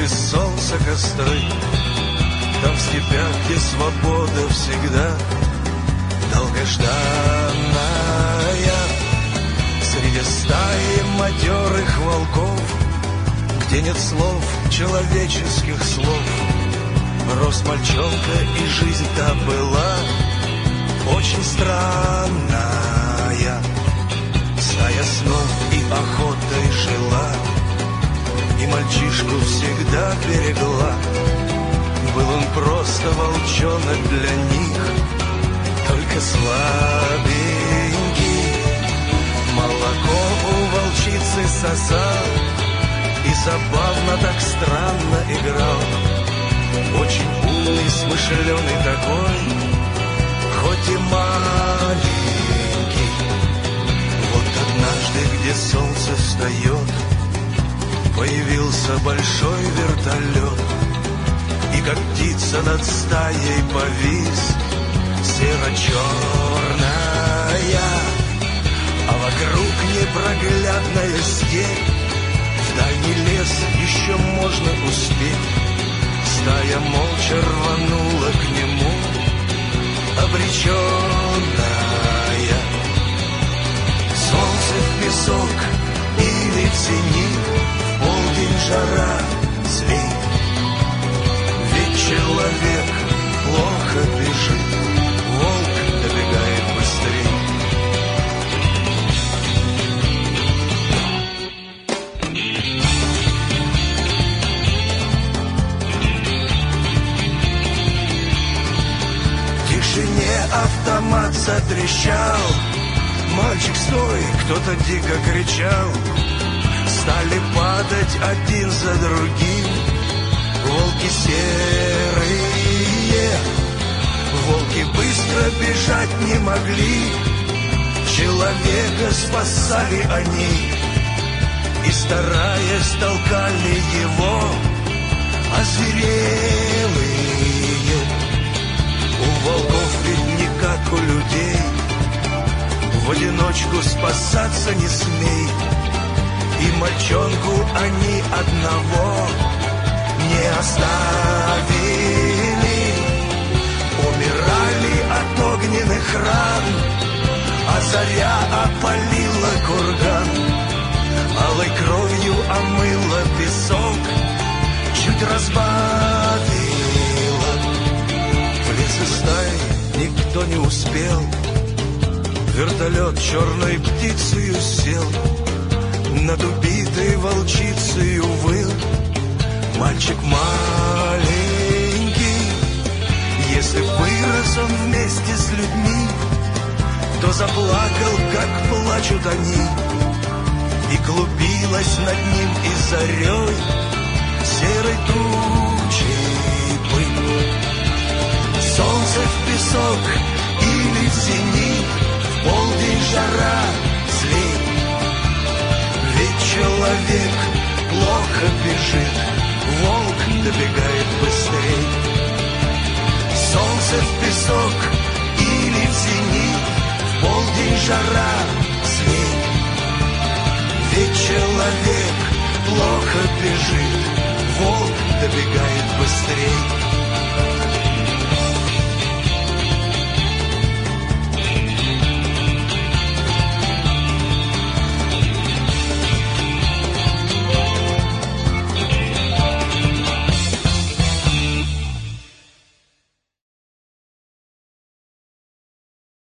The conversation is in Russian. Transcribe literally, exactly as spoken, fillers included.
без солнца костры. Там в степях, где свобода всегда долгожданная, среди стаи матерых волков, где нет слов, человеческих слов, рос мальчонка, и жизнь-то была очень странная. Стая снов и охотой жила, и мальчишку всегда берегла. Был он просто волчонок для них, только слабенький. Молоко у волчицы сосал и забавно так странно играл. Очень умный, смышленый такой, хоть и маленький. Вот однажды, где солнце встает, появился большой вертолет, и как птица над стаей повис, серо-черная, а вокруг непроглядная степь. В дальний лес еще можно успеть. Стая молча рванула к нему, обреченная. Солнце в песок или в зенит, в полдень жара, злей. Ведь человек плохо бежит, волк добегает быстрее. В тишине автомат затрещал. Мальчик, стой! Кто-то дико кричал. Стали падать один за другим волки серые. Волки быстро бежать не могли, человека спасали они, и, стараясь, толкали его озверелые. У волков ведь не как у людей, в одиночку спасаться не смей. И мальчонку они одного не оставили. Умирали от огненных ран, а заря опалила курган, алой кровью омыла песок, чуть разбавила. В лес из стаи никто не успел, вертолет черной птицею сел, над убитой волчицею выл мальчик маленький. Если вырос он вместе с людьми, то заплакал, как плачут они, и клубилась над ним и зарей серой тучей пыль. Солнце в песок или в зенит, в полдень жара, злей. Ведь человек плохо бежит, волк добегает быстрей. Солнце в песок или в зенит, в полдень жара, злей. Ведь человек плохо бежит, волк добегает быстрей.